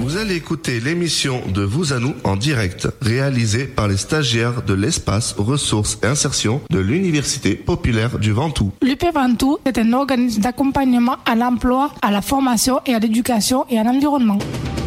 Vous allez écouter l'émission de Vous à nous en direct, réalisée par les stagiaires de l'espace ressources et insertion de l'Université populaire du Ventoux. L'UP Ventoux est un organisme d'accompagnement à l'emploi, à la formation et à l'éducation et à l'environnement.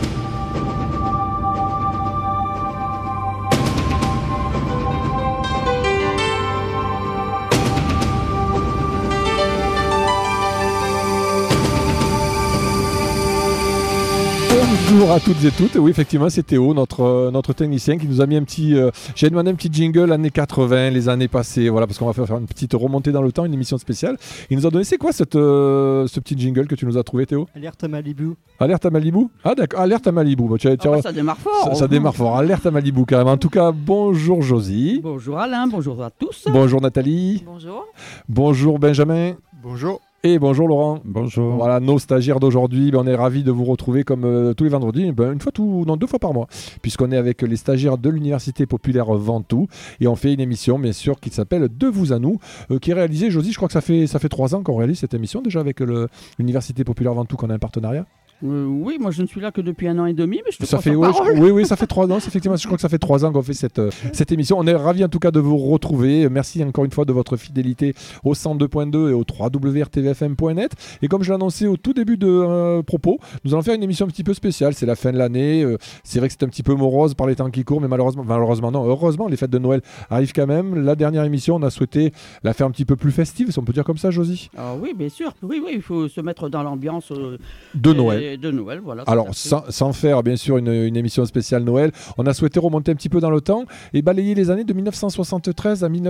Bonjour à toutes et toutes. Oui, effectivement, c'est Théo, notre technicien, qui nous a mis un petit. J'ai demandé un petit jingle années 80, les années passées, voilà, parce qu'on va faire une petite remontée dans le temps, une émission spéciale. Il nous a donné, c'est quoi ce petit jingle que tu nous as trouvé, Théo? Alerte à Malibu. Alerte à Malibu? Ah, d'accord, alerte à Malibu. Bah, ça démarre fort. Ça démarre fort. Alerte à Malibu, carrément. En tout cas, bonjour Josie. Bonjour Alain, bonjour à tous. Bonjour Nathalie. Bonjour. Bonjour Benjamin. Bonjour. Et bonjour Laurent. Bonjour. Voilà, nos stagiaires d'aujourd'hui, on est ravis de vous retrouver comme tous les vendredis, deux fois par mois, puisqu'on est avec les stagiaires de l'Université populaire Ventoux et on fait une émission, bien sûr, qui s'appelle De vous à nous, qui est réalisée, Josie, je crois que ça fait 3 ans qu'on réalise cette émission déjà avec l'Université populaire Ventoux, qu'on a un partenariat. Oui, moi je ne suis là que depuis 1 an et demi, mais je te ça crois fait, sur parole. Oui, ça fait 3 ans, effectivement, je crois que ça fait 3 ans qu'on fait cette émission. On est ravis en tout cas de vous retrouver. Merci encore une fois de votre fidélité au 102.2 et au www.rtvfm.net. Et comme je l'ai annoncé au tout début de propos, nous allons faire une émission un petit peu spéciale. C'est la fin de l'année. C'est vrai que c'est un petit peu morose par les temps qui courent, mais malheureusement non. Heureusement, les fêtes de Noël arrivent quand même. La dernière émission, on a souhaité la faire un petit peu plus festive, si on peut dire comme ça, Josie. Ah oui, bien sûr. Oui, il faut se mettre dans l'ambiance de Noël. De Noël, voilà. Alors, sans faire bien sûr une émission spéciale Noël, on a souhaité remonter un petit peu dans le temps et balayer les années de 1973 à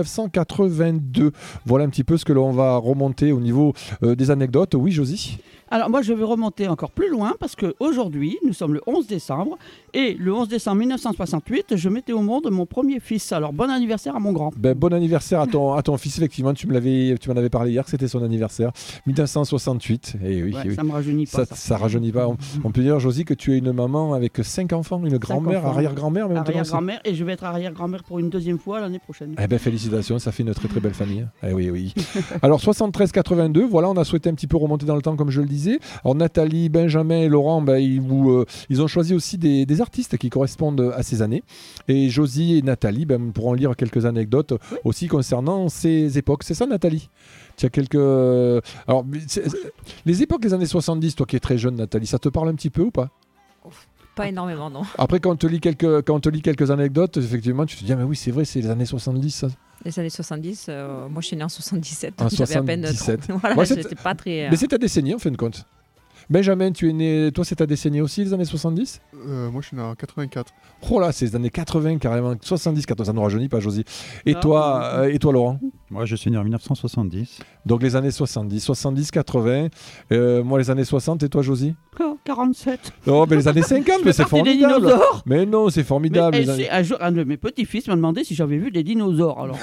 1982. Voilà un petit peu ce que l'on va remonter au niveau des anecdotes. Oui, Josie? Alors moi je vais remonter encore plus loin parce qu'aujourd'hui nous sommes le 11 décembre et le 11 décembre 1968 je mettais au monde mon premier fils. Alors bon anniversaire à mon grand. Bon anniversaire à ton fils, effectivement, tu m'en avais parlé hier que c'était son anniversaire 1968. Et oui, Ça me rajeunit pas. Ça rajeunit pas. On peut dire, Josie, que tu es une maman avec 5 enfants, une grand-mère, arrière-grand-mère même. Arrière-grand-mère et je vais être arrière-grand-mère pour une 2e fois l'année prochaine. Eh ben félicitations, ça fait une très très belle famille. Eh oui. Alors 73-82, voilà, on a souhaité un petit peu remonter dans le temps comme je le disais. Alors Nathalie, Benjamin et Laurent, ils ont choisi aussi des artistes qui correspondent à ces années. Et Josie et Nathalie pourront lire quelques anecdotes aussi concernant ces époques. C'est ça, Nathalie? Tu as quelques... Alors, les époques des années 70, toi qui es très jeune, Nathalie, ça te parle un petit peu ou pas? Pas énormément, non. Après, quand on te lit quelques anecdotes, effectivement, tu te dis, mais oui, c'est vrai, c'est les années 70, ça. Les années 70, moi je suis né en 77. En J'avais à peine 77. Voilà, j'étais pas très... Mais c'est ta décennie en fin de compte. Benjamin, tu es né, toi c'est ta décennie aussi, les années 70? Moi je suis né en 84. Oh là, c'est les années 80 carrément, 70, 14, ça ne nous rajeunit pas, Josie. Et toi, Laurent? Moi je suis né en 1970. Donc les années 70, 70, 80. Moi les années 60, et toi, Josie? 47. Oh, mais les années 50, mais c'est formidable. Des dinosaures. Mais non, c'est formidable. Un jour, un de mes petits-fils m'a demandé si j'avais vu des dinosaures. Alors...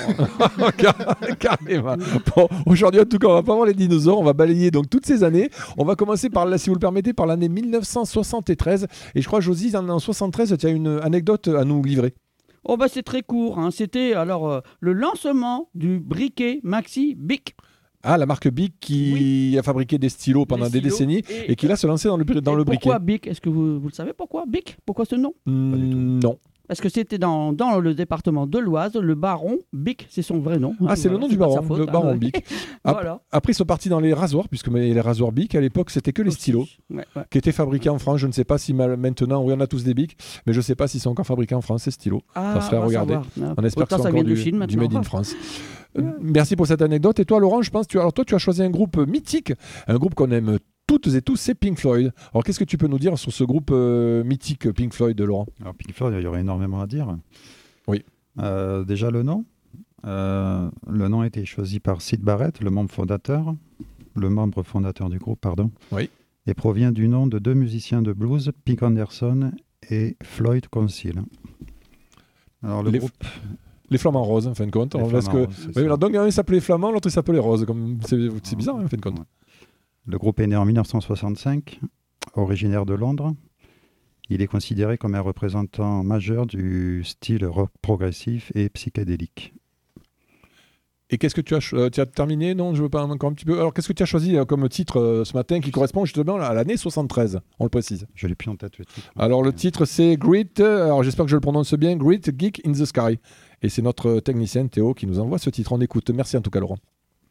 Carrément. Bon, aujourd'hui, en tout cas, on va pas voir les dinosaures. On va balayer donc toutes ces années. On va commencer par, si vous le permettez, par l'année 1973. Et je crois, Josie, en 73, tu as une anecdote à nous livrer. Oh bah c'est très court. C'était alors le lancement du briquet Maxi Bic. Ah, la marque Bic qui a fabriqué des stylos pendant des décennies et qui là se lançait dans le briquet. Pourquoi Bic? Est-ce que vous le savez pourquoi Bic? Pourquoi ce nom? Non. Parce que c'était dans le département de l'Oise, le baron Bic, c'est son vrai nom. Ah, c'est le nom du baron, le baron Bic. Voilà. Après, ils sont partis dans les rasoirs, puisque les rasoirs Bic, à l'époque, c'était que les stylos qui étaient fabriqués en France. Je ne sais pas si maintenant, oui, on a tous des Bic, mais je ne sais pas s'ils sont encore fabriqués en France, ces stylos. Ça serait à regarder. On espère que c'est encore du Made in France. Merci pour cette anecdote. Et toi, Laurent, je pense, tu as choisi un groupe mythique, un groupe qu'on aime toutes et tous, c'est Pink Floyd. Alors, qu'est-ce que tu peux nous dire sur ce groupe mythique Pink Floyd, Laurent? Alors, Pink Floyd, il y aurait énormément à dire. Oui. Déjà, le nom. Le nom a été choisi par Syd Barrett, le membre fondateur du groupe, pardon. Oui. Et provient du nom de 2 musiciens de blues, Pink Anderson et Floyd Council. Alors, le groupe... Les Flamands Roses, en fin de compte. Donc, un s'appelait Flamand, l'autre s'appelait Rose. C'est bizarre, en fin de compte. Le groupe est né en 1965, originaire de Londres. Il est considéré comme un représentant majeur du style rock progressif et psychédélique. Et qu'est-ce que tu as terminé? Non, je veux pas encore un petit peu. Alors, qu'est-ce que tu as choisi comme titre ce matin qui correspond justement à l'année 73? On le précise. Je l'ai plus en tête le titre. Alors, le titre, c'est Great. Alors, j'espère que je le prononce bien. Great Geek in the Sky. Et c'est notre technicien Théo qui nous envoie ce titre. On écoute. Merci en tout cas, Laurent.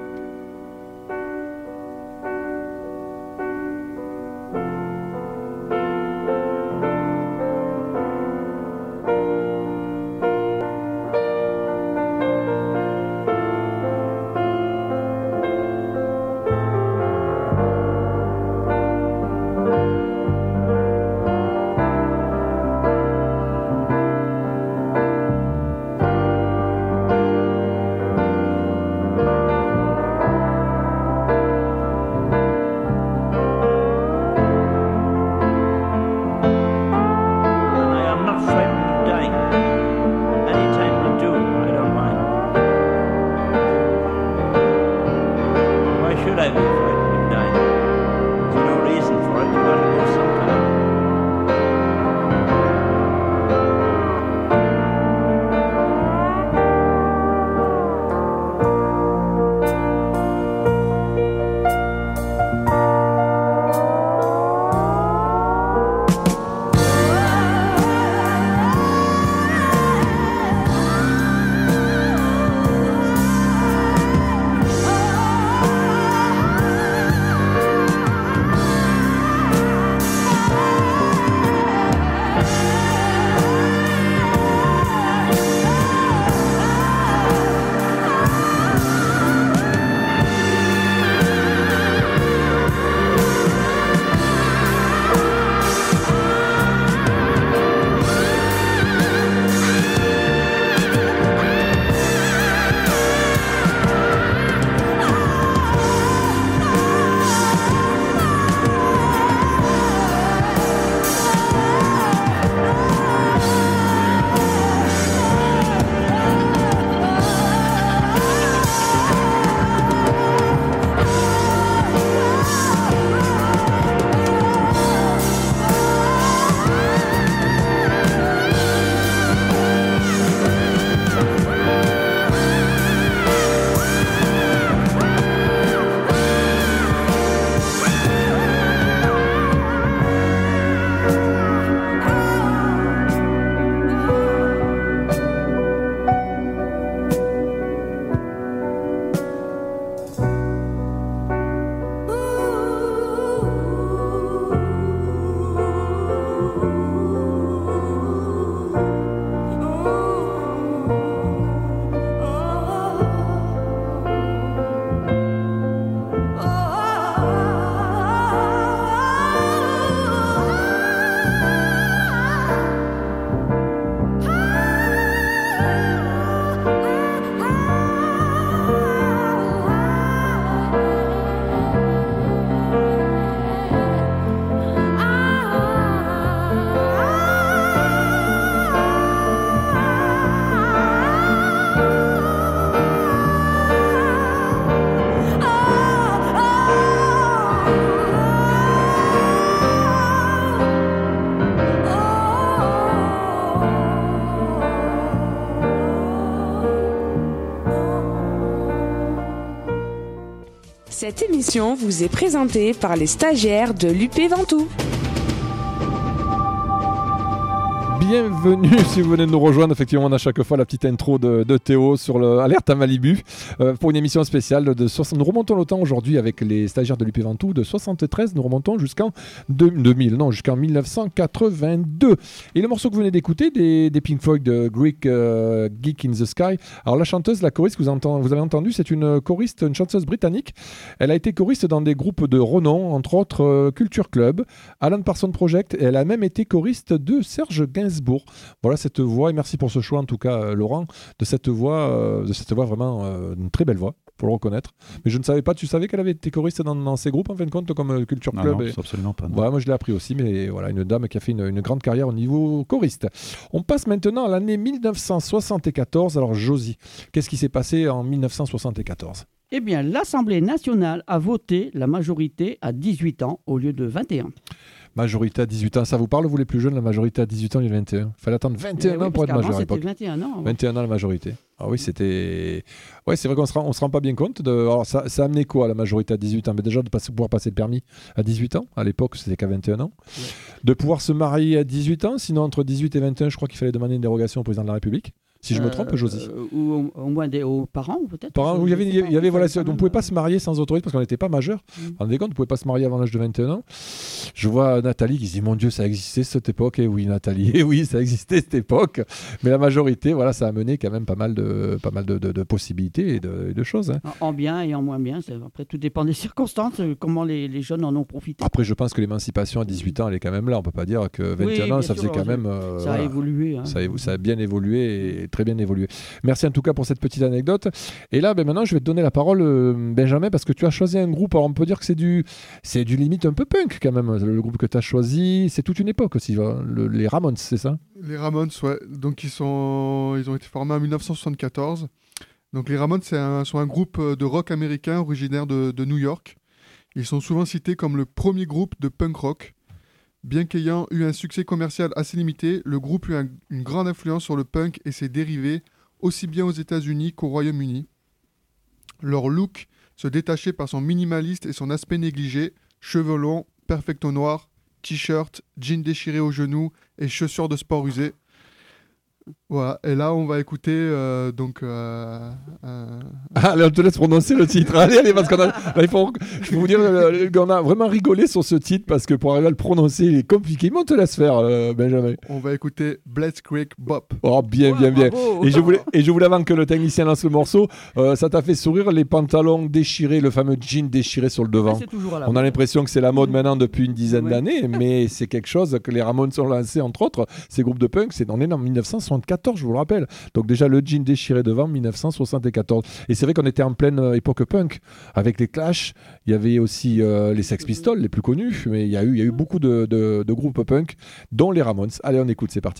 Cette émission vous est présentée par les stagiaires de l'UP Ventoux. Bienvenue si vous venez de nous rejoindre. Effectivement, on a chaque fois la petite intro de Théo sur l'Alerte à Malibu pour une émission spéciale de 60. Nous remontons le temps aujourd'hui avec les stagiaires de l'UP Ventoux de 73. Nous remontons jusqu'en 1982. Et le morceau que vous venez d'écouter des Pink Floyd de Greek Geek in the Sky. Alors la chanteuse, la choriste que vous avez entendu, c'est une choriste, une chanteuse britannique. Elle a été choriste dans des groupes de renom, entre autres Culture Club, Alan Parsons Project. Et elle a même été choriste de Serge Gainsbourg. Voilà cette voix, et merci pour ce choix en tout cas Laurent, de cette voix vraiment une très belle voix, faut le reconnaître. Mais je ne savais pas, tu savais qu'elle avait été choriste dans ces groupes en fin de compte comme Culture Club? Non, absolument pas. Ouais, moi je l'ai appris aussi, mais voilà, une dame qui a fait une grande carrière au niveau choriste. On passe maintenant à l'année 1974. Alors Josie, qu'est-ce qui s'est passé en 1974? Eh bien, l'Assemblée nationale a voté la majorité à 18 ans au lieu de 21. Majorité à 18 ans, ça vous parle, vous les plus jeunes, la majorité à 18 ans, il y a 21. Il fallait attendre 21 ans pour être majeur à l'époque. C'était 21 ans. 21 ans la majorité. Ah oui, c'était... Ouais, c'est vrai qu'on se rend pas bien compte. Alors ça a amené quoi, la majorité à 18 ans? Mais déjà, de pouvoir passer le permis à 18 ans. À l'époque, c'était qu'à 21 ans. Ouais. De pouvoir se marier à 18 ans. Sinon, entre 18 et 21, je crois qu'il fallait demander une dérogation au président de la République. Si je me trompe, Josie. Ou au moins aux parents, peut-être. Il y avait voilà, on ne pouvait pas se marier sans autorisation parce qu'on n'était pas majeur. Vous vous rendez compte, on ne pouvait pas se marier avant l'âge de 21 ans. Je vois Nathalie qui se dit, mon Dieu, ça existait cette époque. Et oui, Nathalie, et oui, ça existait cette époque. Mais la majorité, voilà, ça a mené quand même pas mal de possibilités et de choses. Hein. En bien et en moins bien. Après, tout dépend des circonstances, comment les jeunes en ont profité. Après, je pense que l'émancipation à 18 ans, elle est quand même là. On ne peut pas dire que 21 ans, ça faisait quand même... ça a évolué. Hein. Ça a bien évolué et très bien évolué. Merci en tout cas pour cette petite anecdote. Et là, maintenant, je vais te donner la parole, Benjamin, parce que tu as choisi un groupe. Alors, on peut dire que c'est du limite un peu punk quand même. Le groupe que tu as choisi, c'est toute une époque aussi. Les Ramones, c'est ça? Les Ramones, ouais. Donc, ils ont été formés en 1974. Donc, les Ramones, sont un groupe de rock américain originaire de New York. Ils sont souvent cités comme le premier groupe de punk rock. Bien qu'ayant eu un succès commercial assez limité, le groupe eut une grande influence sur le punk et ses dérivés, aussi bien aux États-Unis qu'au Royaume-Uni. Leur look se détachait par son minimaliste et son aspect négligé, cheveux longs, perfecto noir, t-shirt, jeans déchirés aux genoux et chaussures de sport usées. Voilà, et là on va écouter Allez, on te laisse prononcer le titre. Allez, parce qu'on a... je peux vous dire qu'on a vraiment rigolé sur ce titre parce que pour arriver à le prononcer, il est compliqué. Mais on te laisse faire, Benjamin. On va écouter Blitz Creek Bop. Oh, bien. Et je voulais avant que le technicien lance le morceau, ça t'a fait sourire les pantalons déchirés, le fameux jean déchiré sur le devant. Ouais, on a l'impression que c'est la mode maintenant depuis une dizaine d'années, mais c'est quelque chose que les Ramones ont lancé, entre autres, ces groupes de punk. On est en 1974, je vous le rappelle. Donc déjà le jean déchiré devant 1974. Et c'est vrai qu'on était en pleine époque punk avec les Clash. Il y avait aussi les Sex Pistols, les plus connus, mais il y a eu beaucoup de groupes punk, dont les Ramones. Allez, on écoute, c'est parti.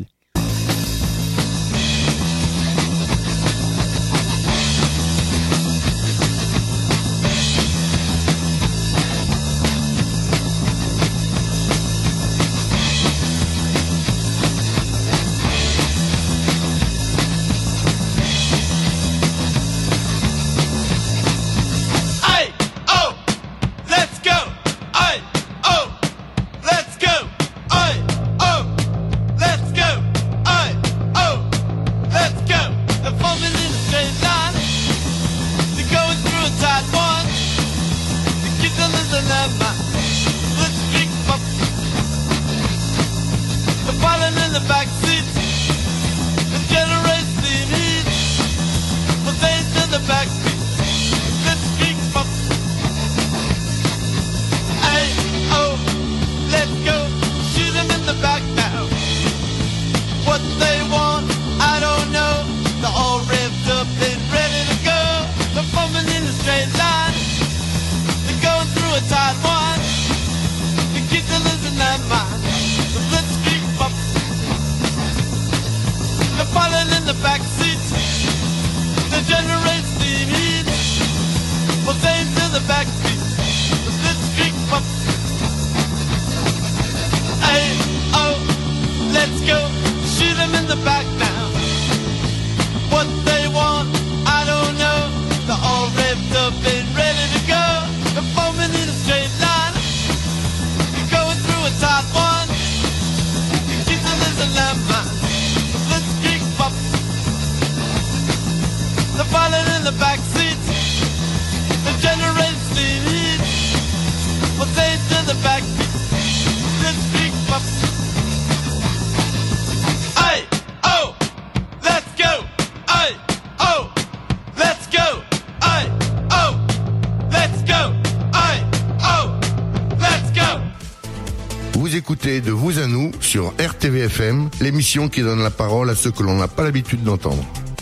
De vous à nous sur RTVFM, l'émission qui donne la parole à ceux que l'on n'a pas l'habitude d'entendre.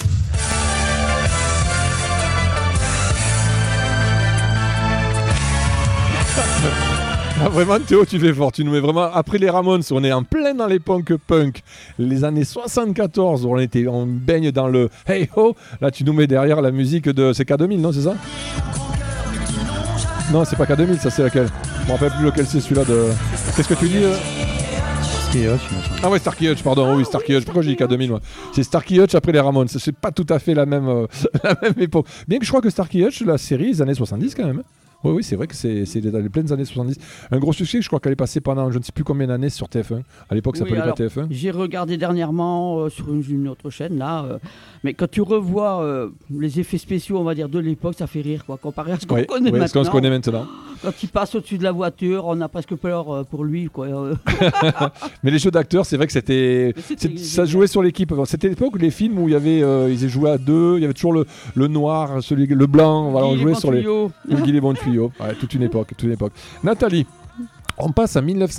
Ah, vraiment Théo, tu fais fort, tu nous mets vraiment après les Ramones, on est en plein dans les punk, les années 74, on baigne dans le hey ho, là tu nous mets derrière la musique de c'est K2000, non, c'est ça? Non, c'est pas K2000, ça c'est laquelle? Je me rappelle plus lequel c'est celui-là de... Qu'est-ce que tu dis Starsky Hutch, il me semble. Ah ouais, Starsky Hutch, pardon. Oui, Starsky Hutch. Pourquoi j'ai dit qu'à 2000 moi C'est Starsky Hutch après les Ramones. C'est pas tout à fait la même époque. Bien que je crois que Starsky Hutch, la série, les années 70 quand même. Oui, c'est vrai que c'est dans les pleines années 70. Un gros succès, je crois qu'elle est passée pendant je ne sais plus combien d'années sur TF1. À l'époque, ça s'appelait pas TF1. J'ai regardé dernièrement sur une autre chaîne, là. Mais quand tu revois les effets spéciaux, on va dire, de l'époque, ça fait rire, quoi, comparé à ce qu'on connaît maintenant. Ce qu'on se connaît maintenant. Quand il passe au-dessus de la voiture, on a presque peur pour lui, quoi. Mais les jeux d'acteurs, c'est vrai que ça jouait sur l'équipe. C'était l'époque où les films où il y avait, ils jouaient à deux, il y avait toujours le noir, le blanc. Voilà, on jouait sur les Guy les bons tuyaux. Ouais, toute une époque. Nathalie, on passe à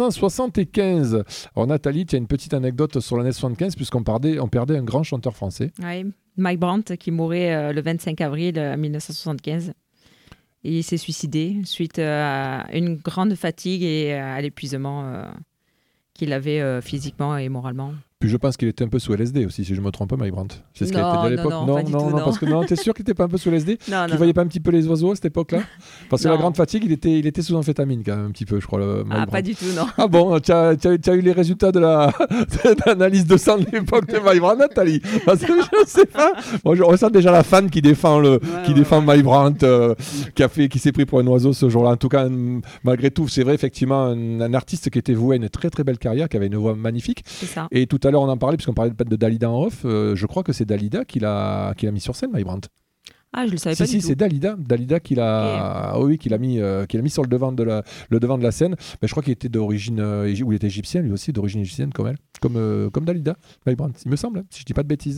1975. Alors Nathalie, tu as une petite anecdote sur l'année 75 puisqu'on perdait un grand chanteur français. Oui, Mike Brandt qui mourait le 25 avril 1975. Et il s'est suicidé suite à une grande fatigue et à l'épuisement qu'il avait physiquement et moralement. Puis je pense qu'il était un peu sous LSD aussi, si je me trompe pas, Mike Brandt. C'est ce qu'il était dit à l'époque. Non, parce que t'es sûr qu'il était pas un peu sous LSD? Non, tu voyais pas un petit peu les oiseaux à cette époque-là? Parce que la grande fatigue, il était sous amphétamine quand même un petit peu, je crois. Mike Brandt. Pas du tout, non. Ah bon, tu as eu les résultats de l'analyse de sang de l'époque de Mike Brandt, Nathalie? Parce que je sais pas. Moi, je ressens déjà la fan qui défend Mike Brandt, qui s'est pris pour un oiseau ce jour-là. En tout cas, malgré tout, c'est vrai effectivement un artiste qui était voué à une très très belle carrière, qui avait une voix magnifique. C'est ça. Et tout à l'heure, on en parlait, puisqu'on parlait de Dalida en off. Je crois que c'est Dalida qui l'a mis sur scène, Mike Brandt. Ah, je le savais pas du tout. Si, c'est Dalida qui l'a mis sur le devant de la scène. Mais je crois qu'il était d'origine, ou il était égyptien, lui aussi, d'origine égyptienne comme elle. Comme Dalida, Mike Brandt, il me semble, si je dis pas de bêtises.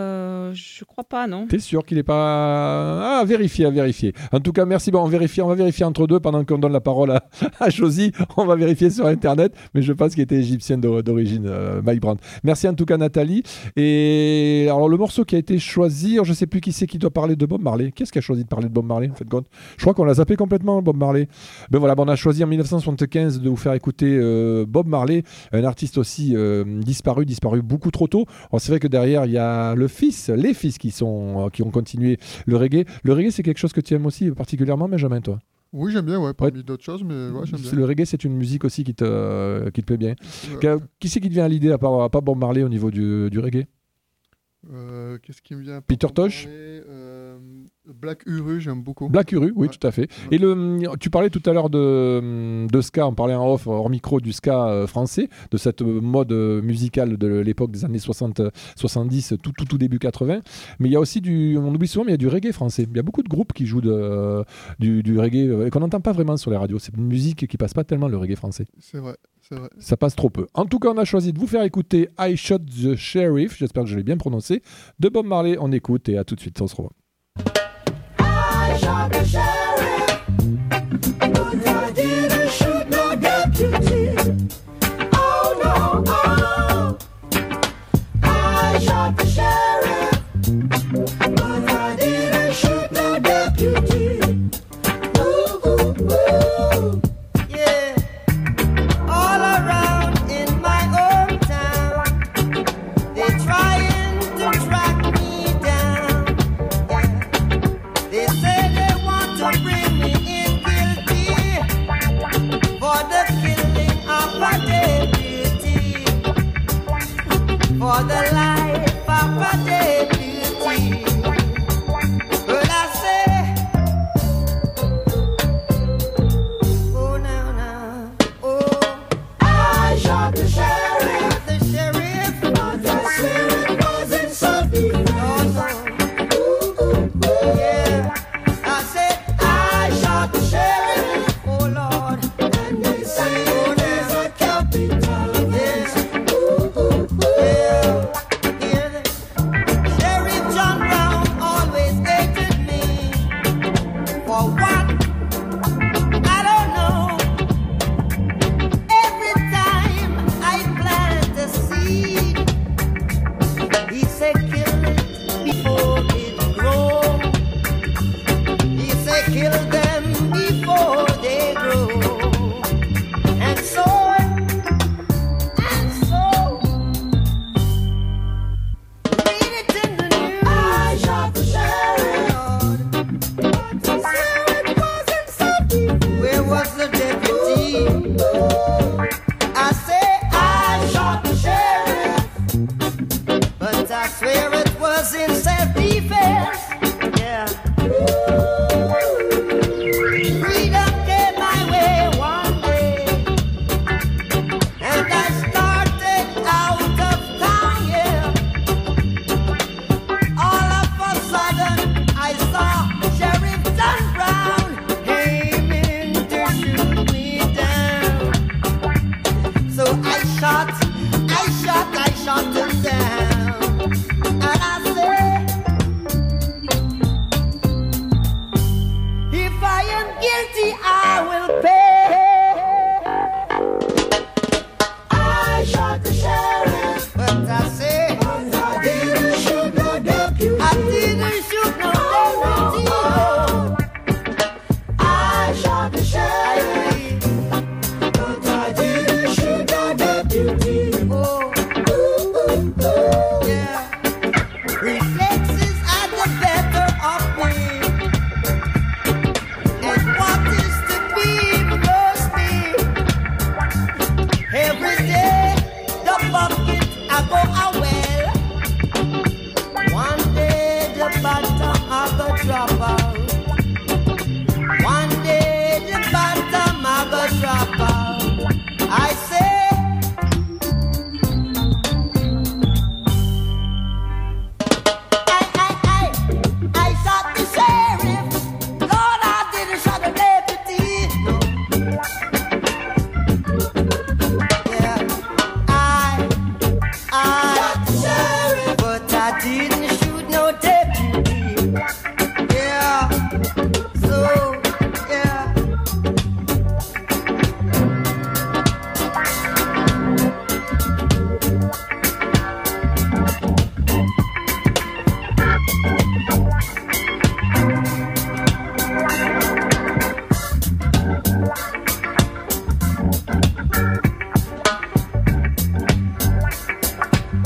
Je crois pas, non. T'es sûr qu'il est pas... à vérifier. En tout cas, merci. Bon, on va vérifier entre deux pendant qu'on donne la parole à Josie. On va vérifier sur Internet, mais je pense qu'il était égyptien d'origine, Mike Brandt. Merci en tout cas, Nathalie. Et alors, le morceau qui a été choisi, je sais plus qui c'est qui doit parler de Bob Marley. Qu'est-ce qui a choisi de parler de Bob Marley, en fait, compte? Je crois qu'on l'a zappé complètement, Bob Marley. Ben voilà, on a choisi en 1975 de vous faire écouter Bob Marley, un artiste aussi disparu beaucoup trop tôt. Alors, c'est vrai que derrière, il y a les fils qui ont continué le reggae. Le reggae, c'est quelque chose que tu aimes aussi particulièrement, Benjamin, toi? Oui, j'aime bien, parmi d'autres choses, mais j'aime bien. Le reggae, c'est une musique aussi qui te plaît bien. Qui c'est qui te vient à l'idée, à part Bob Marley, au niveau du reggae? Qu'est-ce qui me vient? Peter Tosh? Black Uru, j'aime beaucoup. Black Uru, oui, tout à fait. Et tu parlais tout à l'heure de ska, on parlait en off, hors micro, du ska français, de cette mode musicale de l'époque des années 60, 70, tout début 80. Mais il y a aussi on oublie souvent, mais il y a du reggae français. Il y a beaucoup de groupes qui jouent du reggae, et qu'on n'entend pas vraiment sur les radios. C'est une musique qui passe pas tellement, le reggae français. C'est vrai. Ça passe trop peu. En tout cas, on a choisi de vous faire écouter I Shot the Sheriff, j'espère que je l'ai bien prononcé, de Bob Marley. On écoute et à tout de suite, on se revoit. I shot the sheriff, but I didn't shoot no deputy. Oh no, oh. I shot the sheriff, but I didn't shoot no deputy. Ooh, ooh, ooh. Yeah. All around in my hometown, they're trying to track me down. Yeah. They say they want to bring me in guilty for the killing of a deputy, for the life of a deputy. But I say, oh now, oh, I shot the sheriff, but the sheriff wasn't so deep. Yeah, I said I shot the sheriff, oh Lord, and they say there's a capital. Yes, yeah, the sheriff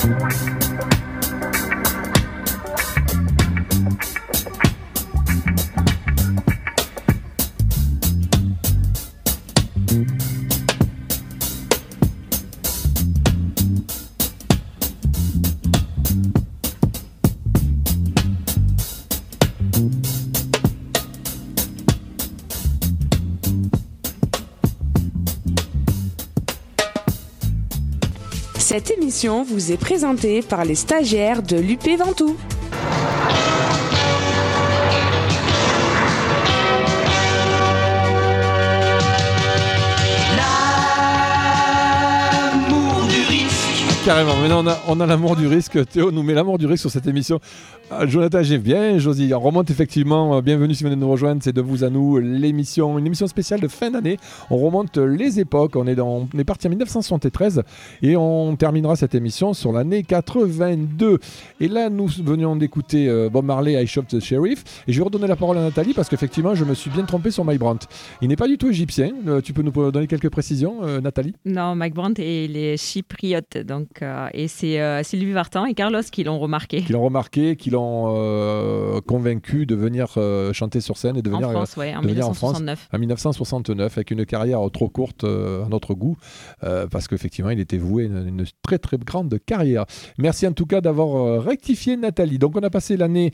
Cette émission vous est présentée par les stagiaires de l'UP Ventoux. Carrément, maintenant on a l'amour du risque. Théo nous met l'amour du risque sur cette émission. Jonathan, j'ai bien, Josie. On remonte effectivement, bienvenue si vous venez de nous rejoindre, c'est de vous à nous, une émission spéciale de fin d'année. On remonte les époques, on est parti en 1973 et on terminera cette émission sur l'année 82. Et là, nous venions d'écouter Bob Marley, I Shot the Sheriff. Et je vais redonner la parole à Nathalie parce qu'effectivement, je me suis bien trompé sur Mike Brandt. Il n'est pas du tout égyptien. Tu peux nous donner quelques précisions, Nathalie ? Non, Mike Brandt, il est chypriote. Donc, et c'est Sylvie Vartan et Carlos qui l'ont remarqué. Qui l'ont convaincu de venir chanter sur scène et de venir en France, en 1969. En 1969, avec une carrière trop courte à notre goût, parce qu'effectivement, il était voué à une très très grande carrière. Merci en tout cas d'avoir rectifié Nathalie. Donc on a passé l'année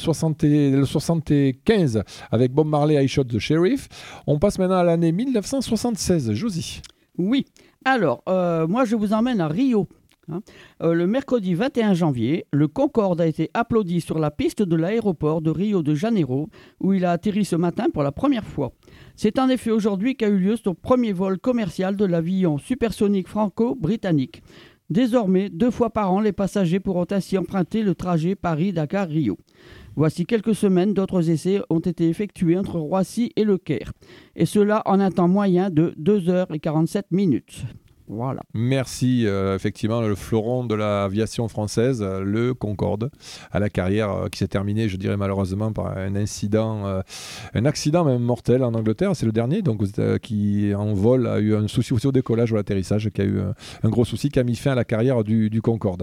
75 avec Bob Marley, I Shot the Sheriff. On passe maintenant à l'année 1976. Josie. Oui. Alors, moi je vous emmène à Rio. Le mercredi 21 janvier, le Concorde a été applaudi sur la piste de l'aéroport de Rio de Janeiro, où il a atterri ce matin pour la première fois. C'est en effet aujourd'hui qu'a eu lieu son premier vol commercial de l'avion supersonique franco-britannique. Désormais, 2 fois par an, les passagers pourront ainsi emprunter le trajet Paris-Dakar-Rio. Voici quelques semaines, d'autres essais ont été effectués entre Roissy et Le Caire. Et cela en un temps moyen de 2h47 minutes. Voilà. Merci, effectivement, le fleuron de l'aviation française, le Concorde, à la carrière qui s'est terminée, je dirais malheureusement, par un accident même mortel en Angleterre. C'est le dernier, donc qui en vol a eu un souci aussi au décollage ou à l'atterrissage, qui a eu un gros souci qui a mis fin à la carrière du Concorde.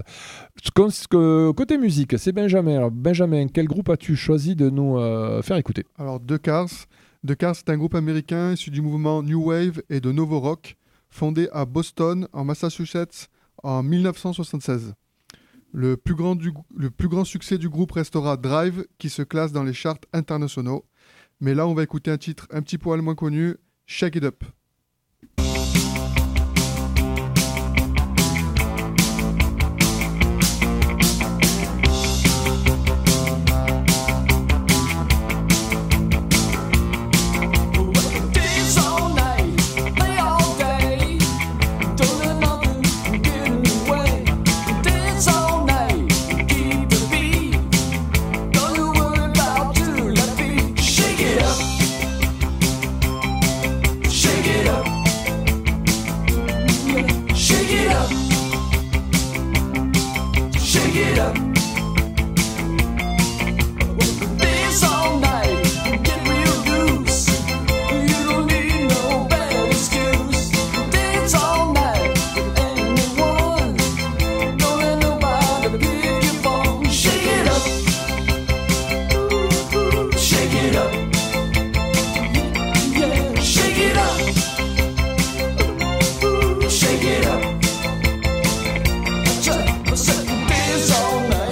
Côté musique, c'est Benjamin. Alors, Benjamin, quel groupe as-tu choisi de nous faire écouter ? Alors, The Cars. The Cars, c'est un groupe américain issu du mouvement New Wave et de Novo Rock, fondé à Boston, en Massachusetts, en 1976. Le plus grand succès du groupe restera Drive, qui se classe dans les charts internationaux. Mais là, on va écouter un titre un petit poil moins connu, Shake It Up. Shake it up.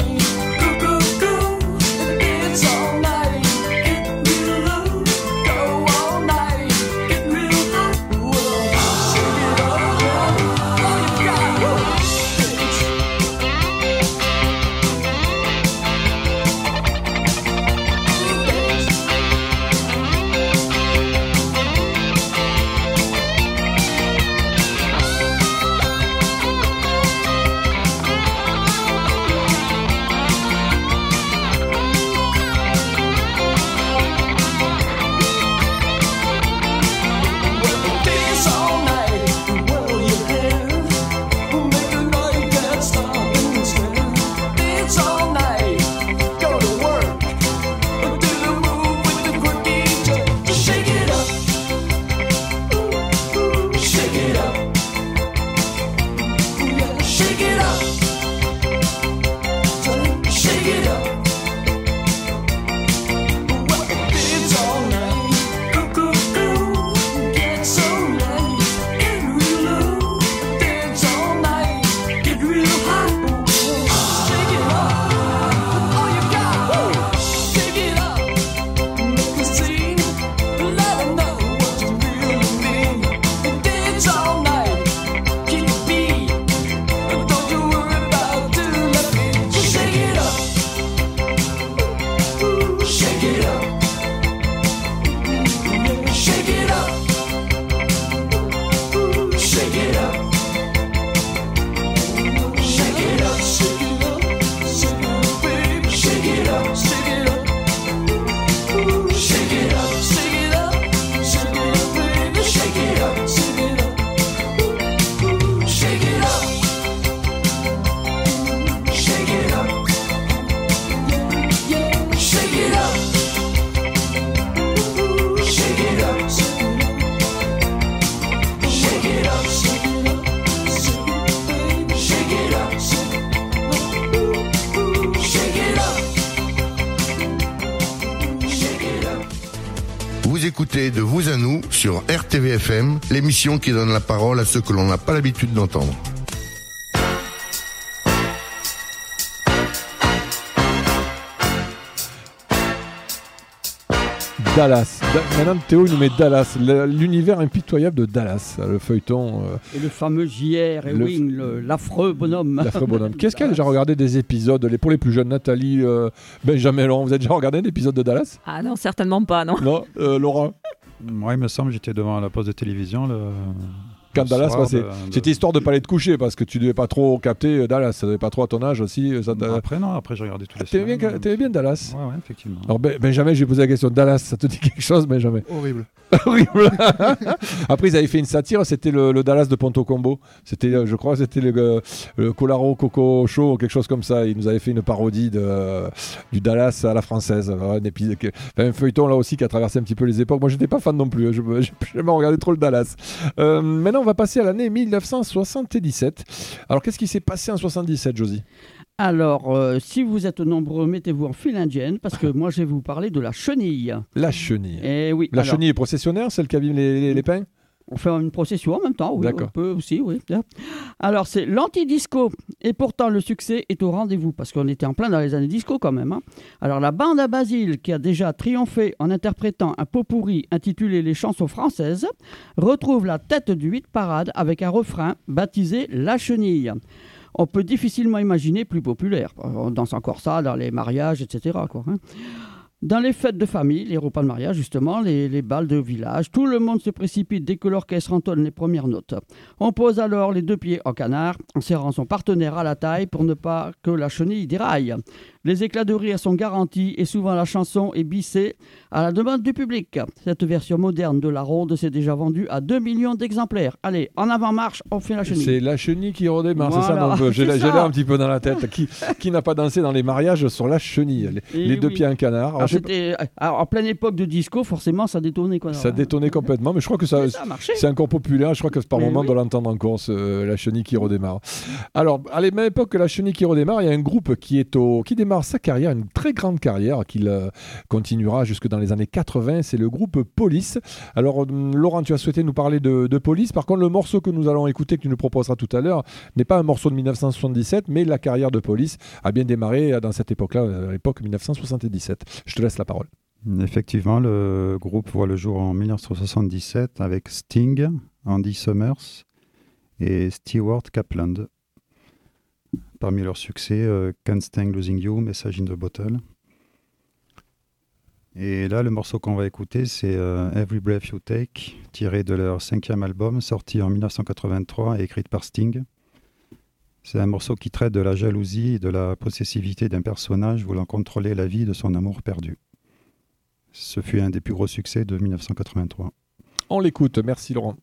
écoutez De vous à nous sur RTVFM, l'émission qui donne la parole à ceux que l'on n'a pas l'habitude d'entendre. Dallas. Maintenant, Théo, il nous met Dallas. L'univers impitoyable de Dallas, le feuilleton. Et le fameux J.R. Ewing, l'affreux bonhomme. L'affreux bonhomme. Qu'est-ce qu'elle a déjà regardé des épisodes pour les plus jeunes, Nathalie, Benjamin, Laurent, vous avez déjà regardé un épisode de Dallas? Ah non, certainement pas, non. Non, Laurent? Moi, il me semble, j'étais devant la poste de télévision. Quand Dallas passait. C'était histoire de pas aller te coucher parce que tu devais pas trop capter Dallas. Ça devait pas trop à ton âge aussi. Après j'ai regardé tous les semaines. T'aimais bien Dallas? Ouais, effectivement. Alors Benjamin, j'ai posé la question. Dallas, ça te dit quelque chose, Benjamin? Horrible. Horrible. Après, ils avaient fait une satire. C'était le Dallas de Ponto Combo. C'était, je crois, c'était le Colaro Coco Show ou quelque chose comme ça. Ils nous avaient fait une parodie du Dallas à la française. Un feuilleton là aussi qui a traversé un petit peu les époques. Moi, j'étais pas fan non plus. Je jamais regardé trop le Dallas. Maintenant, on va passer à l'année 1977. Alors, qu'est-ce qui s'est passé en 77, Josie? Alors, si vous êtes nombreux, mettez-vous en file indienne, parce que moi, je vais vous parler de la chenille. La chenille. Et oui. La chenille est processionnaire, celle qui abîme les pains? On fait une procession en même temps, oui. D'accord. On peut aussi, oui. Alors, c'est l'anti-disco. Et pourtant, le succès est au rendez-vous, parce qu'on était en plein dans les années disco quand même. Alors, la bande à Basile, qui a déjà triomphé en interprétant un pot-pourri intitulé Les chansons françaises, retrouve la tête du hit parade avec un refrain baptisé La Chenille. On peut difficilement imaginer plus populaire. On danse encore ça dans les mariages, etc. Dans les fêtes de famille, les repas de mariage, justement, les bals de village, tout le monde se précipite dès que l'orchestre entonne les premières notes. On pose alors les deux pieds en canard, en serrant son partenaire à la taille pour ne pas que la chenille déraille. Les éclats de rire sont garantis et souvent la chanson est bissée à la demande du public. Cette version moderne de la ronde s'est déjà vendue à 2 millions d'exemplaires. Allez, en avant-marche, on fait la chenille. C'est la chenille qui redémarre, voilà, c'est ça mon peu. J'ai ça. l'air un petit peu dans la tête. Qui n'a pas dansé dans les mariages sur la chenille? Les deux pieds en canard. Alors, en pleine époque de disco, forcément, ça détonnait. Ça détonnait complètement, mais je crois que ça c'est encore populaire. Je crois que par moment, on doit l'entendre encore, la chenille qui redémarre. Alors, à la même époque que la chenille qui redémarre, il y a un groupe qui démarre sa carrière, une très grande carrière, qu'il continuera jusque dans les années 80. C'est le groupe Police. Alors, Laurent, tu as souhaité nous parler de Police. Par contre, le morceau que nous allons écouter, que tu nous proposeras tout à l'heure, n'est pas un morceau de 1977, mais la carrière de Police a bien démarré dans cette époque-là, à l'époque 1977. Je te laisse la parole. Effectivement, le groupe voit le jour en 1977 avec Sting, Andy Summers et Stewart Copeland. Parmi leurs succès, Can't Stand Losing You, Message in the Bottle. Et là, le morceau qu'on va écouter, c'est Every Breath You Take, tiré de leur 5e album, sorti en 1983 et écrit par Sting. C'est un morceau qui traite de la jalousie et de la possessivité d'un personnage voulant contrôler la vie de son amour perdu. Ce fut un des plus gros succès de 1983. On l'écoute, merci Laurent.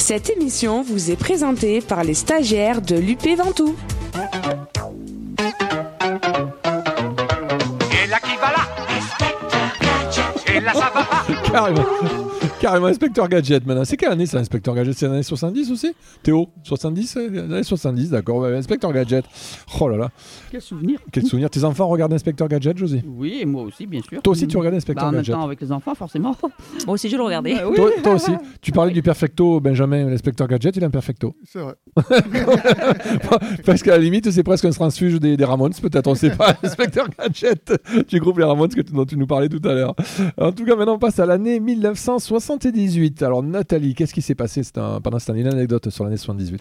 Cette émission vous est présentée par les stagiaires de l'UP Ventoux. Et là qui va là, et là ça va pas. Carrément, Inspecteur Gadget maintenant. C'est quelle année ça, Inspecteur Gadget? C'est l'année 70 aussi? Théo, 70? L'année 70, d'accord. Ouais, Inspecteur Gadget. Oh là là. Quel souvenir. Quel souvenir. Tes enfants regardent Inspecteur Gadget, Josie? Oui, et moi aussi, bien sûr. Toi aussi, tu regardes Inspecteur En même Gadget? temps, avec les enfants, forcément. Moi aussi, je le regardais. Oui. Toi aussi. Tu parlais du Perfecto, Benjamin, l'Inspecteur Gadget, il a un Perfecto. C'est vrai. Parce qu'à la limite, c'est presque un transfuge des Ramones, peut-être, on ne sait pas. Inspecteur Gadget, du groupe Les Ramones dont tu nous parlais tout à l'heure. En tout cas, maintenant, on passe à l'année 1978. Alors, Nathalie, qu'est-ce qui s'est passé pendant cette année? Une anecdote sur l'année 78.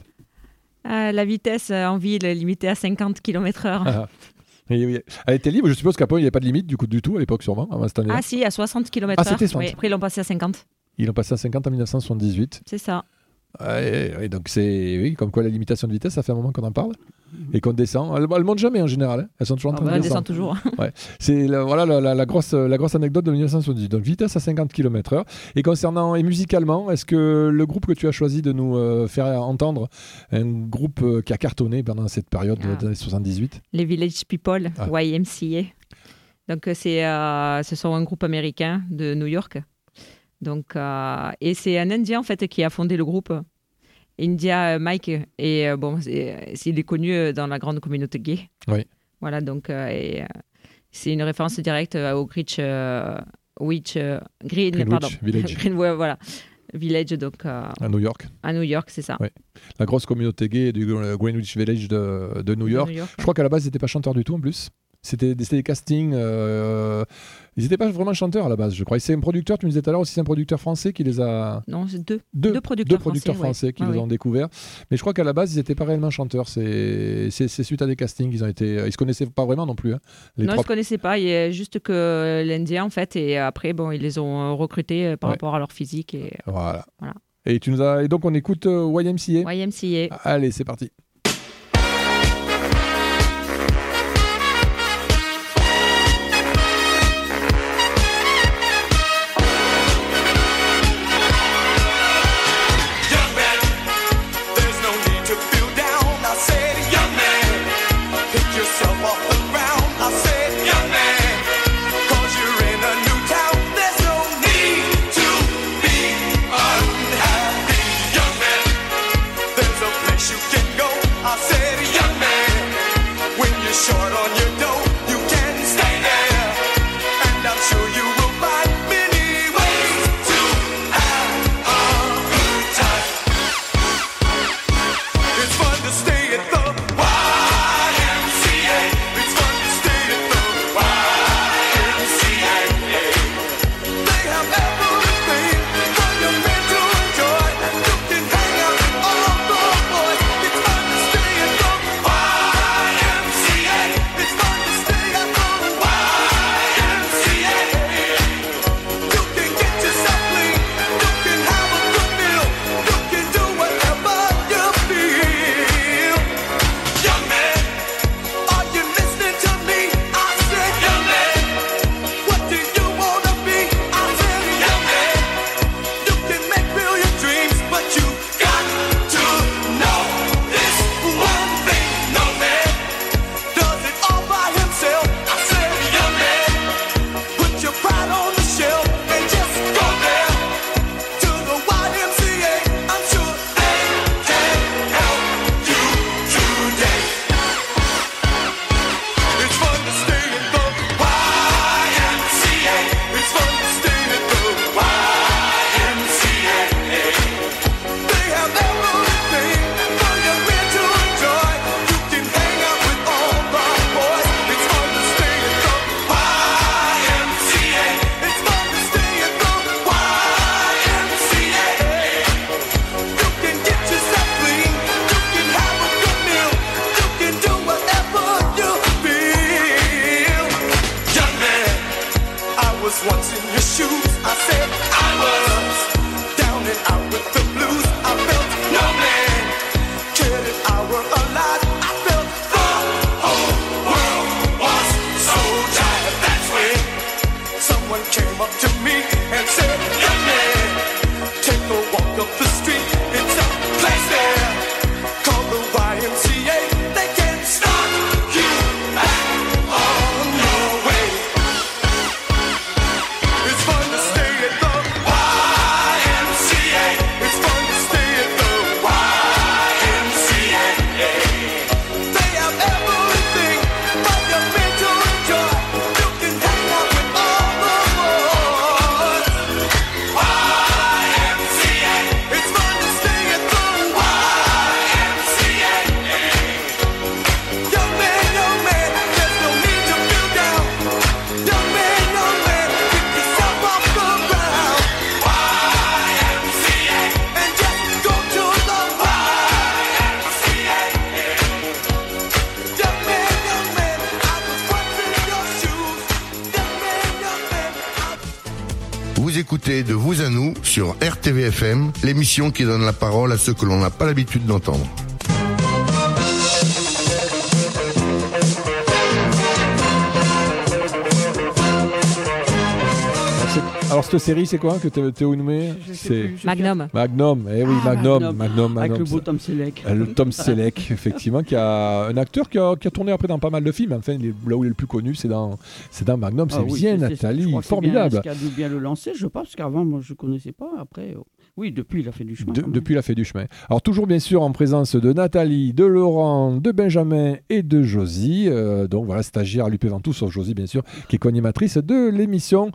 La vitesse en ville limitée à 50 km/h. Ah. Oui. Elle était libre, je suppose qu'après, il n'y avait pas de limite du tout à l'époque, sûrement, avant cette année-là. Ah si, à 60 km/h. Ah, c'était 60. Oui, après, ils l'ont passé à 50. Ils l'ont passé à 50 en 1978. C'est ça. Ouais, donc c'est comme quoi la limitation de vitesse, ça fait un moment qu'on en parle et qu'on descend. Elles montent jamais en général, hein. Elles sont toujours en train de descendre. Elles descendent toujours. Ouais. C'est la grosse anecdote de 1978. Donc vitesse à 50 km/h. Et musicalement, est-ce que le groupe que tu as choisi de nous faire entendre, un groupe qui a cartonné pendant cette période des années 78? Les Village People, YMCA. Donc ce sont un groupe américain de New York. Donc, et c'est un Indien en fait qui a fondé le groupe, India Mike, et il est connu dans la grande communauté gay. Oui. Voilà, donc c'est une référence directe au Greenwich Village. Voilà, Village, donc à New York. À New York, c'est ça. Oui. La grosse communauté gay du Greenwich Village de New York. Je crois qu'à la base, ils n'étaient pas chanteurs du tout en plus. C'était des castings. Ils n'étaient pas vraiment chanteurs à la base, je crois. Et c'est un producteur, tu me disais tout à l'heure aussi, c'est un producteur français qui les a. Non, c'est deux producteurs français qui les ont découverts. Mais je crois qu'à la base, ils n'étaient pas réellement chanteurs. C'est suite à des castings qu'ils ont été. Ils se connaissaient pas vraiment non plus. Hein, ils se connaissaient pas. Il y a juste que l'Indien en fait, et après, ils les ont recrutés par rapport à leur physique. Et voilà. Et donc on écoute YMCA. YMCA. Allez, c'est parti. Came up to me and said, young man, take a walk up the street. It's Vous écoutez De vous à nous sur RTVFM, l'émission qui donne la parole à ceux que l'on n'a pas l'habitude d'entendre. Alors cette série, c'est quoi que Théo nommé? C'est Magnum. Magnum, eh oui, Ah, Magnum. Avec le beau Tom Selleck. Le Tom Selleck, effectivement, qui a un acteur qui a tourné après dans pas mal de films. Enfin, là où il est le plus connu, c'est dans Magnum. C'est bien, Nathalie, formidable. Il a dû bien le lancer, je pense, parce qu'avant, moi, je ne connaissais pas. Après, oui, depuis, il a fait du chemin. Depuis, il a fait du chemin. Alors, toujours, bien sûr, en présence de Nathalie, de Laurent, de Benjamin et de Josie. Donc, voilà, stagiaire à l'UP Ventoux, sur Josie, bien sûr, qui est co-animatrice de l'émission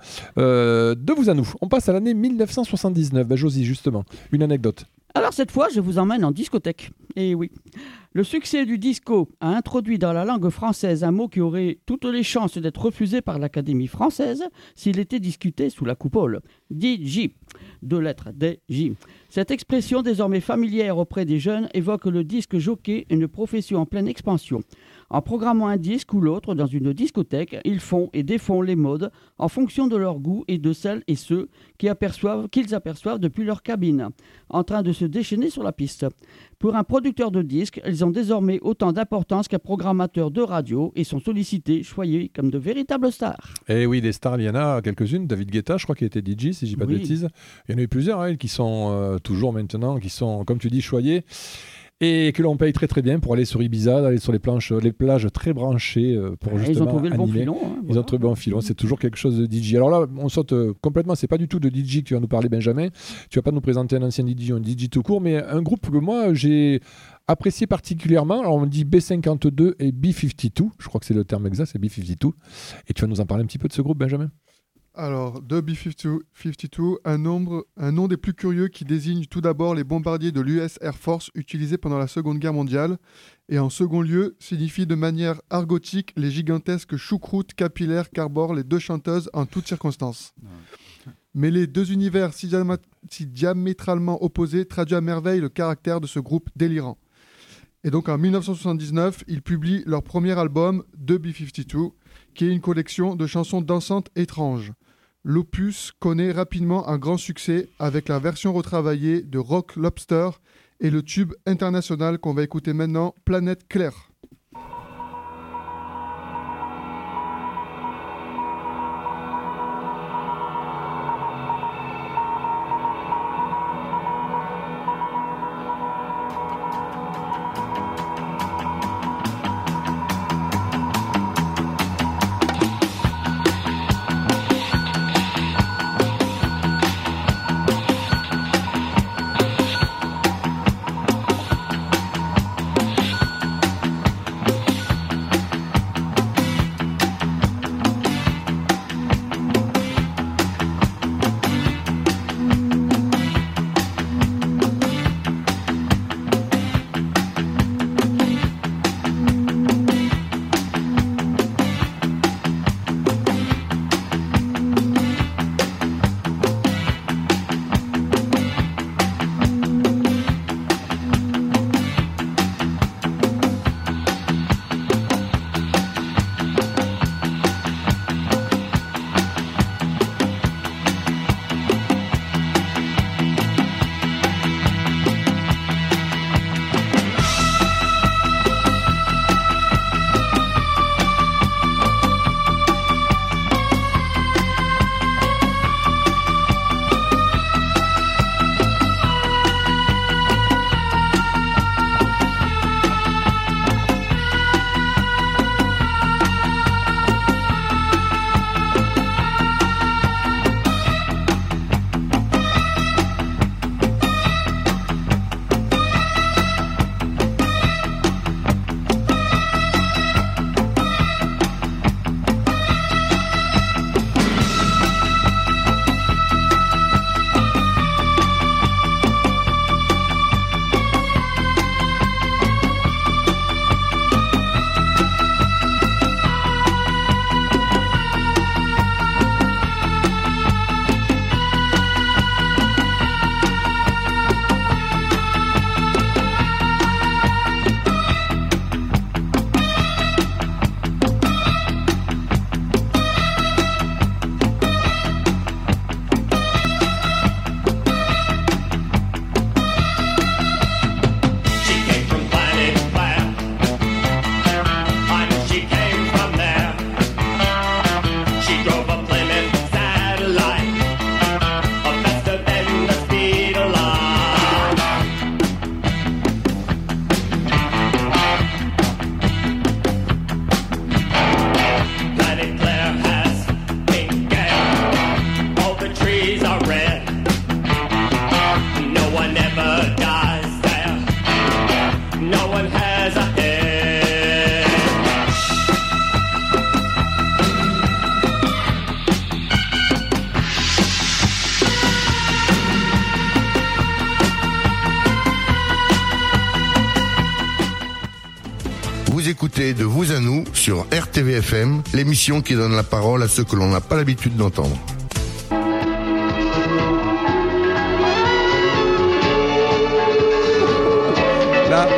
De vous à nous. On passe à l'année 1979. Josie, justement, une anecdote. Alors cette fois, je vous emmène en discothèque. Et oui, le succès du disco a introduit dans la langue française un mot qui aurait toutes les chances d'être refusé par l'Académie française s'il était discuté sous la coupole. DJ, 2 lettres, DJ. Cette expression désormais familière auprès des jeunes évoque le disque jockey, une profession en pleine expansion. En programmant un disque ou l'autre dans une discothèque, ils font et défont les modes en fonction de leur goût et de celles et ceux qu'ils aperçoivent depuis leur cabine, en train de se déchaîner sur la piste. Pour un producteur de disques, ils ont désormais autant d'importance qu'un programmateur de radio et sont sollicités, choyés comme de véritables stars. Eh oui, des stars, il y en a quelques-unes. David Guetta, je crois qu'il était DJ, si je dis pas de bêtises. Il y en a eu plusieurs qui sont toujours maintenant, qui sont, comme tu dis, choyés. Et que l'on paye très très bien pour aller sur Ibiza, aller sur les plages très branchées pour justement ils ont trouvé le bon animer. filon. Ils ont trouvé le bon filon, c'est toujours quelque chose de DJ. Alors là, on saute complètement, c'est pas du tout de DJ que tu vas nous parler, Benjamin. Tu vas pas nous présenter un ancien DJ ou un DJ tout court, mais un groupe que moi j'ai apprécié particulièrement. Alors on dit B52 et B52, je crois que c'est le terme exact, c'est B52. Et tu vas nous en parler un petit peu de ce groupe, Benjamin? Alors, de B-52, un nom des plus curieux qui désigne tout d'abord les bombardiers de l'US Air Force utilisés pendant la Seconde Guerre mondiale, et en second lieu, signifie de manière argotique les gigantesques choucroutes capillaires qu'arborent les deux chanteuses en toutes circonstances. Mais les deux univers si diamétralement opposés traduisent à merveille le caractère de ce groupe délirant. Et donc en 1979, ils publient leur premier album, de B-52, qui est une collection de chansons dansantes étranges. L'opus connaît rapidement un grand succès avec la version retravaillée de Rock Lobster et le tube international qu'on va écouter maintenant, Planète Claire. écoutez De vous à nous sur RTVFM, l'émission qui donne la parole à ceux que l'on n'a pas l'habitude d'entendre. Là,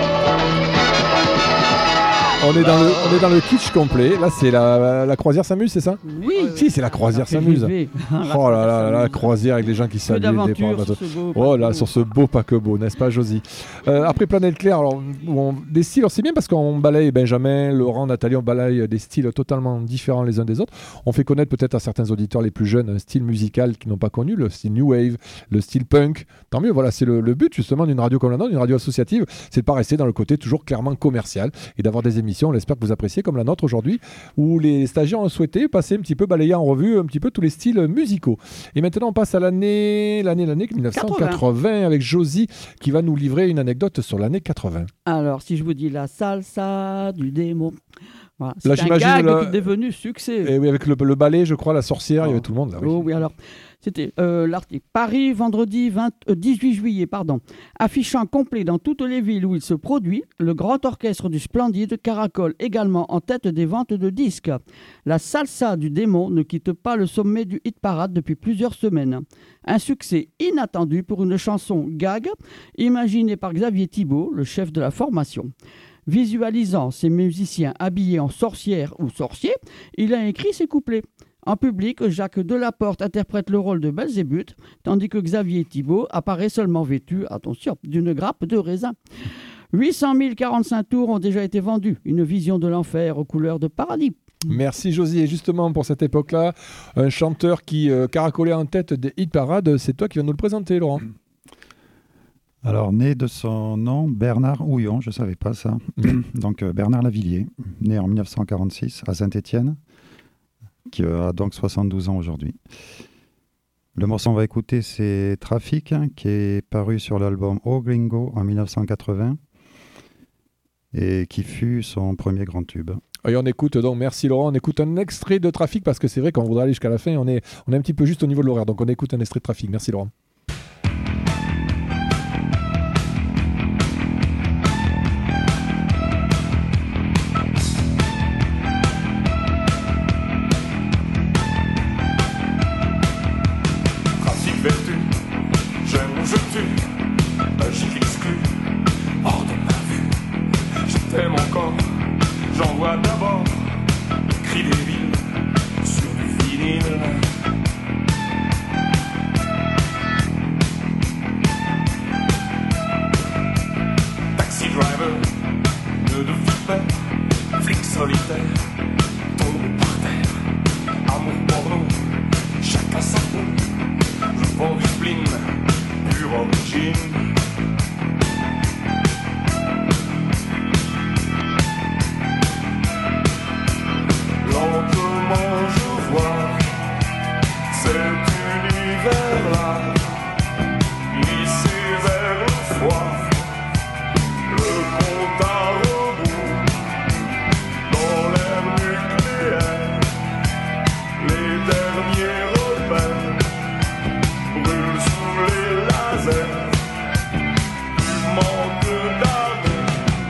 on est dans le kitsch complet. Là, c'est la croisière s'amuse, c'est ça? Oui. Si, c'est la croisière s'amuse. Oh là là, la croisière avec les gens qui s'amusent. Oh là, sur ce beau paquebot, n'est-ce pas, Josie? Après Planète Claire, alors, des styles, c'est bien parce qu'on balaye Benjamin, Laurent, Nathalie, on balaye des styles totalement différents les uns des autres. On fait connaître peut-être à certains auditeurs les plus jeunes un style musical qu'ils n'ont pas connu, le style New Wave, le style punk. Tant mieux, voilà, c'est le but justement d'une radio comme la nôtre, d'une radio associative, c'est de ne pas rester dans le côté toujours clairement commercial et d'avoir des émissions, on espère que vous appréciez, comme la nôtre aujourd'hui, où les stagiaires ont souhaité passer un petit peu, balayer en revue un petit peu tous les styles musicaux. Et maintenant, on passe à l'année 1980 avec Josie qui va nous livrer une anecdote sur l'année 80. Alors, si je vous dis la salsa du démo, voilà, là, c'est un gag qui est devenu succès. Et oui, avec le ballet, je crois, la sorcière, il y avait tout le monde là. Oui. Oh oui, alors, c'était l'article. Paris, vendredi 18 juillet, affichant complet dans toutes les villes où il se produit, le grand orchestre du Splendide caracole également en tête des ventes de disques. La salsa du démon ne quitte pas le sommet du hit-parade depuis plusieurs semaines. Un succès inattendu pour une chanson gag imaginée par Xavier Thibault, le chef de la formation. Visualisant ces musiciens habillés en sorcières ou sorciers, il a écrit ses couplets. En public, Jacques Delaporte interprète le rôle de Belzébuth, tandis que Xavier Thibault apparaît seulement vêtu, attention, d'une grappe de raisin. 800 045 tours ont déjà été vendus, une vision de l'enfer aux couleurs de paradis. Merci Josie, et justement pour cette époque-là, un chanteur qui caracolait en tête des hit parades, c'est toi qui vas nous le présenter, Laurent. Alors, né de son nom, Bernard Houillon, je ne savais pas ça. Donc, Bernard Lavillier, né en 1946 à Saint-Étienne, qui a donc 72 ans aujourd'hui. Le morceau qu'on va écouter, c'est Trafic, qui est paru sur l'album Oh Gringo en 1980 et qui fut son premier grand tube. Et on écoute donc, merci Laurent, on écoute un extrait de Trafic parce que c'est vrai qu'on voudrait aller jusqu'à la fin, on est un petit peu juste au niveau de l'horaire, donc on écoute un extrait de Trafic. Merci Laurent. T'aime encore, j'envoie d'abord le cri des villes sur du vinyle. Taxi driver, nœud de flipper, flic solitaire, tombe par terre, amour porno, chacun sa peau, je vends du spleen, pure origine. Lentement je vois cet univers-là glisser vers le froid, le compte à rebours dans l'ère nucléaire, les derniers rebelles brûlent sous les lasers du manque d'amour.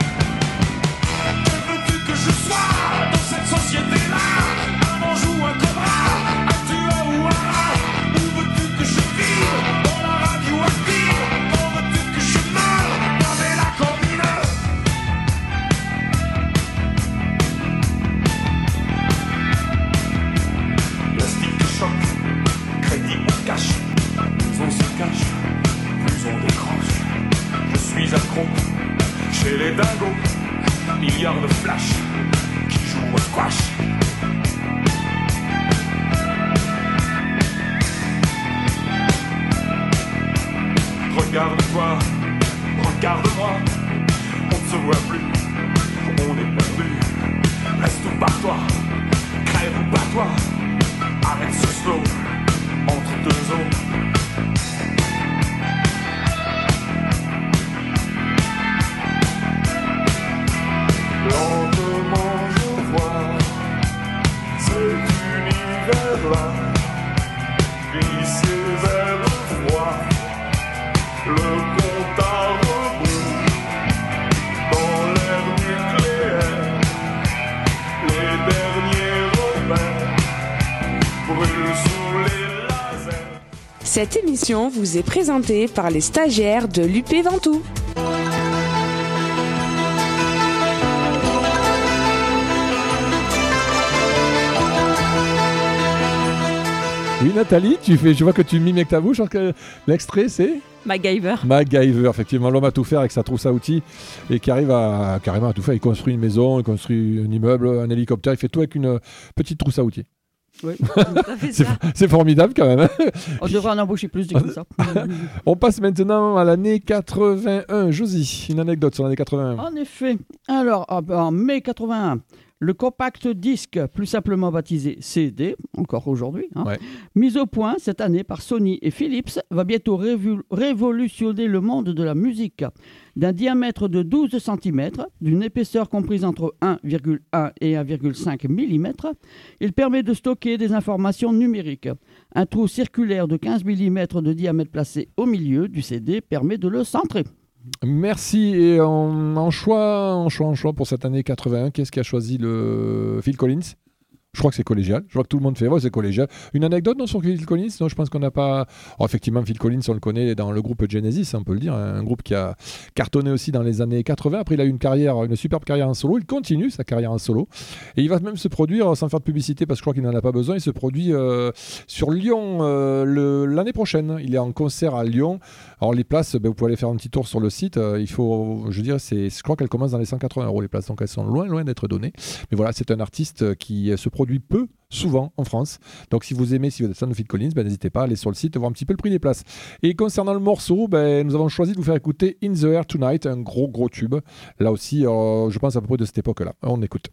Que veux-tu que je sois dans cette société-là? Un ange ou un cobra, un tueur ou un rat? Où veux-tu que je vive? Dans la radioactive? Quand veux-tu que je meure? Dans des lacs en mineur? Plastique choc, crédit ou cash, plus on se cache, plus on décroche. Je suis accro chez les dingos, milliards de flash qui jouent au squash. Regarde-toi, regarde-moi, on ne se voit plus, on est perdu. Reste ou pars-toi, crève ou bats-toi, arrête ce slow entre deux eaux. Lentement je vois cet univers-là glisser vers le froid, le compte à rebours dans Cette émission vous est présentée par les stagiaires de l'UP Ventoux. Oui, Nathalie, je vois que tu mimes avec ta bouche. L'extrait, c'est MacGyver. MacGyver, effectivement, l'homme à tout faire avec sa trousse à outils et qui arrive à carrément à tout faire. Il construit une maison, il construit un immeuble, un hélicoptère, il fait tout avec une petite trousse à outils. Oui, c'est formidable quand même. On devrait en embaucher plus comme ça. On passe maintenant à l'année 81. Josie, une anecdote sur l'année 81. En effet. Alors, en mai 81, le compact disque, plus simplement baptisé CD, encore aujourd'hui, mis au point cette année par Sony et Philips, va bientôt révolutionner le monde de la musique. D'un diamètre de 12 cm, d'une épaisseur comprise entre 1,1 et 1,5 mm, il permet de stocker des informations numériques. Un trou circulaire de 15 mm de diamètre placé au milieu du CD permet de le centrer. Merci. Et en choix pour cette année 81, qu'est-ce qui a choisi le Phil Collins ? Je crois que c'est collégial. Je vois que tout le monde fait c'est collégial. Une anecdote sur Phil Collins ? Non, je pense qu'on n'a pas. Oh, effectivement, Phil Collins, on le connaît dans le groupe Genesis, on peut le dire. Un groupe qui a cartonné aussi dans les années 80. Après, il a eu une superbe carrière en solo. Il continue sa carrière en solo. Et il va même se produire, sans faire de publicité, parce que je crois qu'il n'en a pas besoin, il se produit sur Lyon l'année prochaine. Il est en concert à Lyon. Alors, les places, vous pouvez aller faire un petit tour sur le site. Je crois qu'elles commencent dans les 180 € les places. Donc, elles sont loin d'être données. Mais voilà, c'est un artiste qui se produit souvent en France. Donc si vous êtes fan de Phil Collins, n'hésitez pas à aller sur le site et voir un petit peu le prix des places. Et concernant le morceau, nous avons choisi de vous faire écouter In the Air Tonight, un gros tube. Là aussi, je pense à peu près de cette époque-là. On écoute.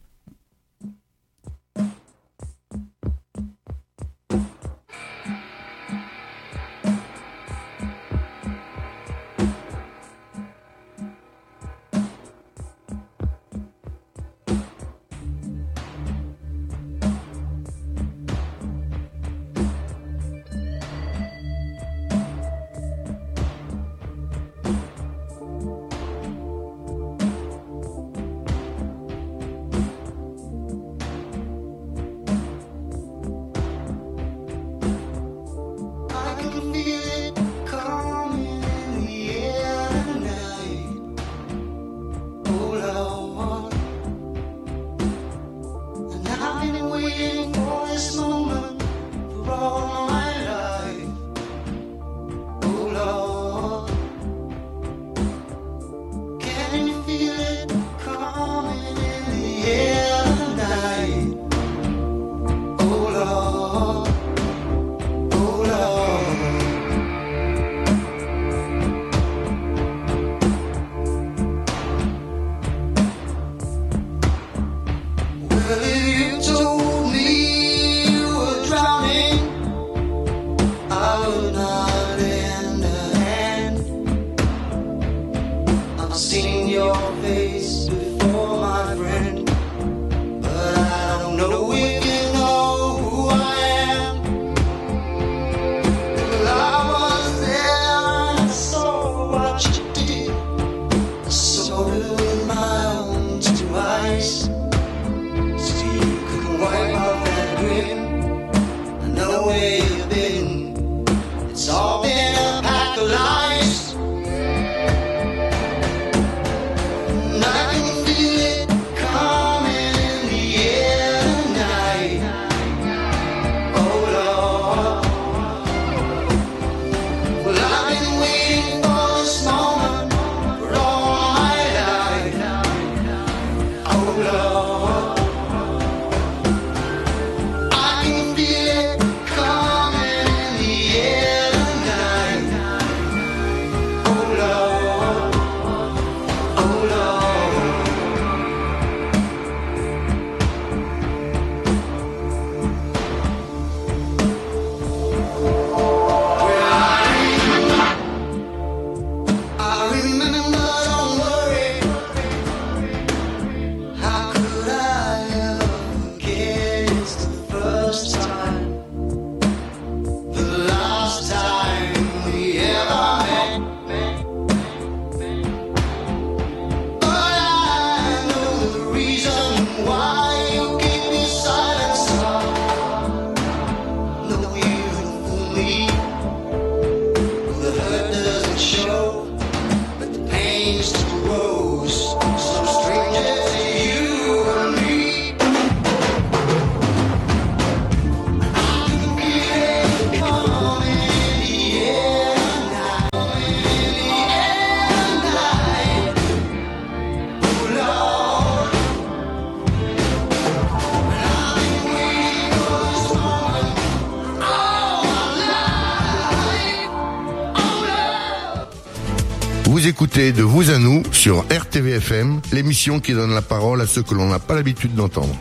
Vous écoutez De vous à nous sur RTVFM, l'émission qui donne la parole à ceux que l'on n'a pas l'habitude d'entendre.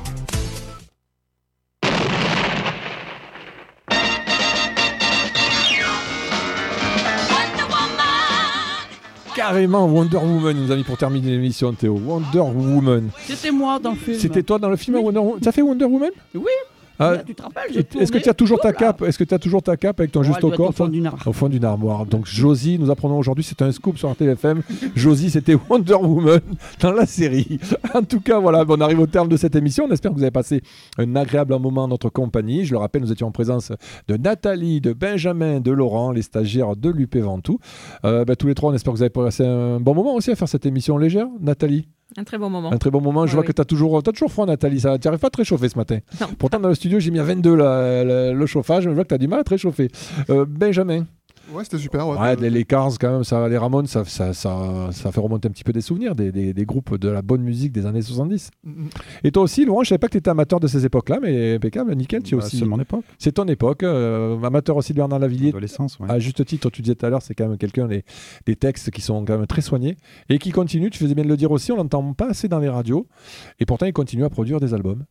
Carrément Wonder Woman, nous a mis pour terminer l'émission, Théo. Wonder Woman. C'était moi dans le film. C'était toi dans le film Wonder Woman. T'as fait Wonder Woman? Oui. Tu te rappelles, est-ce que tu as toujours ta cape? Est-ce que tu as toujours ta cape avec ton juste au corps? Au fond d'une armoire. Donc Josie, nous apprenons aujourd'hui, c'est un scoop sur RTVFM. Josie, c'était Wonder Woman dans la série. En tout cas, voilà, on arrive au terme de cette émission. On espère que vous avez passé un agréable moment en notre compagnie. Je le rappelle, nous étions en présence de Nathalie, de Benjamin, de Laurent, les stagiaires de l'UP Ventoux. Tous les trois, on espère que vous avez passé un bon moment aussi à faire cette émission légère. Nathalie? Un très bon moment. Un très bon moment. Je vois que tu as toujours froid, Nathalie. Tu n'arrives pas à te réchauffer ce matin. Non. Pourtant, dans le studio, j'ai mis à 22 le chauffage. Je vois que tu as du mal à te réchauffer. Benjamin? Ouais, c'était super. Les Cars, quand même, les Ramones, ça fait remonter un petit peu des souvenirs des groupes de la bonne musique des années 70. Et toi aussi, Laurent, je ne savais pas que tu étais amateur de ces époques-là, mais impeccable, nickel, tu es aussi. C'est mon époque. C'est ton époque. Amateur aussi de Bernard Lavillier. Adolescence, ouais. À juste titre, tu disais tout à l'heure, c'est quand même quelqu'un, des textes qui sont quand même très soignés et qui continuent. Tu faisais bien de le dire aussi, on l'entend pas assez dans les radios. Et pourtant, il continue à produire des albums.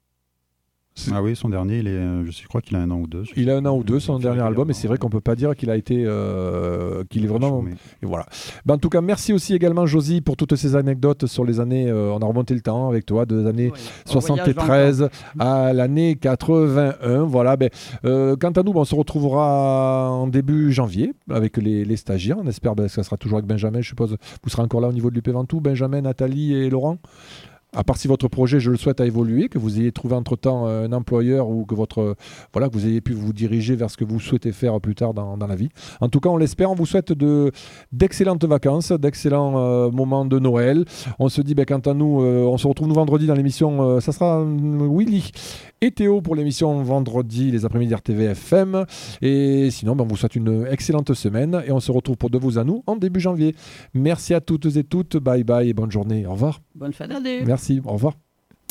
Ah oui, son dernier, je crois qu'il a 1 an ou 2. Il a 1 an ou 2, son dernier album, et c'est vrai qu'on peut pas dire qu'il a été, qu'il est vraiment. Et voilà. En tout cas, merci aussi également Josie pour toutes ces anecdotes sur les années. On a remonté le temps avec toi, de l'année 73 à l'année 81. Voilà. Quant à nous, on se retrouvera en début janvier avec les stagiaires. On espère que ça sera toujours avec Benjamin. Je suppose vous serez encore là au niveau de l'UP Ventoux, Benjamin, Nathalie et Laurent. À part si votre projet, je le souhaite, a évolué, que vous ayez trouvé entre-temps un employeur ou que que vous ayez pu vous diriger vers ce que vous souhaitez faire plus tard dans la vie. En tout cas, on l'espère. On vous souhaite d'excellentes vacances, d'excellents moments de Noël. On se dit, quant à nous, on se retrouve nous vendredi dans l'émission. Ça sera Willy et Théo pour l'émission vendredi, les après-midi RTVFM. Et sinon, on vous souhaite une excellente semaine et on se retrouve pour De vous à nous en début janvier. Merci à toutes et toutes. Bye bye et bonne journée. Au revoir. Bonne fin d'année. Merci, au revoir.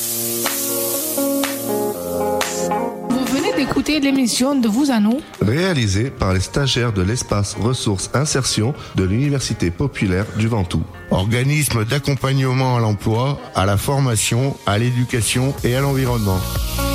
Vous venez d'écouter l'émission De vous à nous, réalisée par les stagiaires de l'espace ressources insertion de l'Université populaire du Ventoux. Organisme d'accompagnement à l'emploi, à la formation, à l'éducation et à l'environnement.